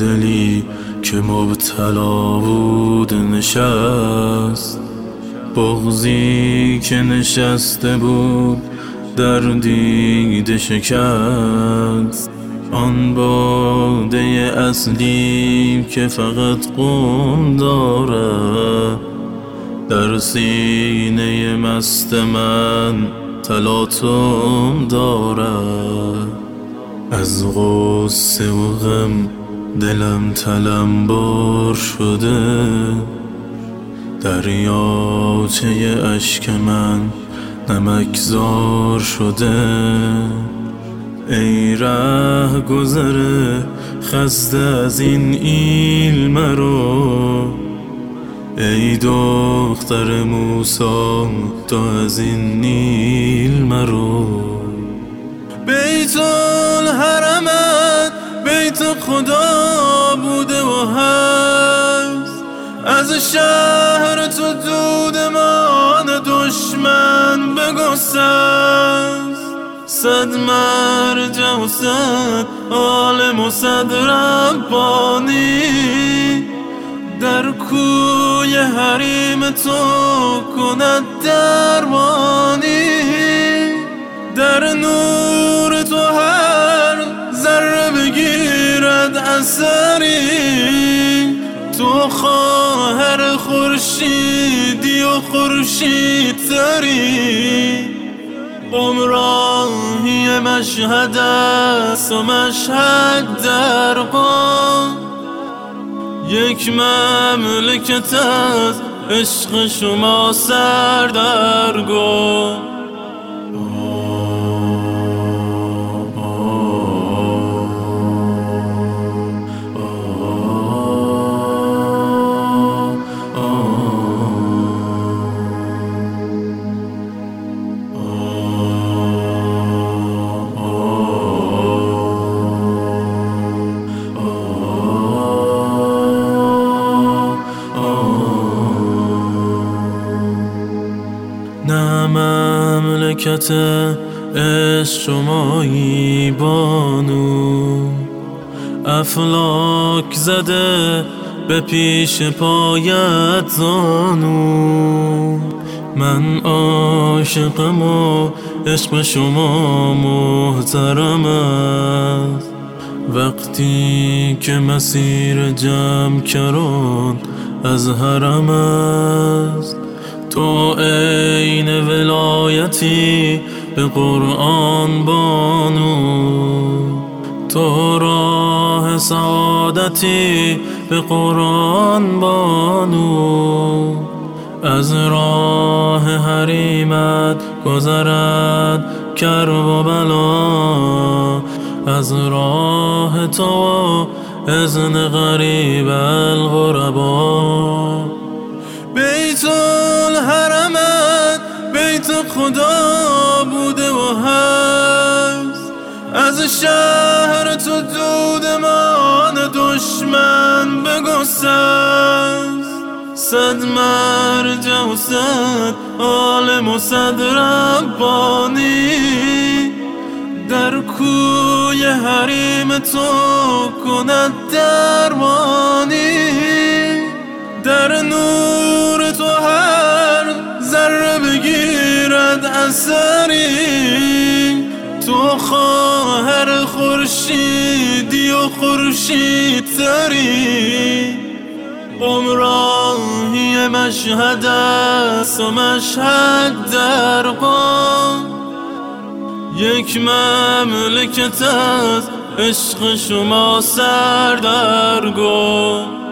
دلی که مبتلا بود نشست، بغضی که نشسته بود در دیده شکست. آن باده اصلی که فقط قوم دارد در سینه مست من تلاطم دارد. از غصه و غم دلم تلمبار شده، دریاچه اشک من نمکزار شده. ای ره گذر خسته از این ایل مرو، ای دختر موسی تو از این نیل مرو. بیت الحرمت بیت خدا بوده و هست، از شهر تو دودمان دشمن بگسست. صد مرجع و صد عالم و صد ربانی در کوی حریم تو کند درمانی. در نور تو هر ذره بگیرد اثری، تو خواهر خورشیدی و خورشید تری. عمراهی مشهد است و مشهد در قم، یک مملکت از عشق شما سردرگم. نه مملکت عشق شمایی بانو، افلاک زده به پیش پایت زانو. من عاشقم و عشق شما محترم است، وقتی که مسیر جمع کرد از حرم است. تو عین ولایتی به قرآن بانو، تو راه سعادتی به قرآن بانو. از راه حریمت گذرد کرب و بلا، از راه تو اذن غریب الغربا. بیت الحرمت بیت خدا بوده و هست، از شهر تو دودمان دشمن بگسست. صد مرجع و صد عالم و صد ربانی در کوی حریم تو کند درمانی. در نور تو هر ذره بگیرد اثری، تو خواهر خورشیدی و خورشید تری. عمراهی مشهد است و مشهد در قم، یک مملکت از عشق شما سردرگم.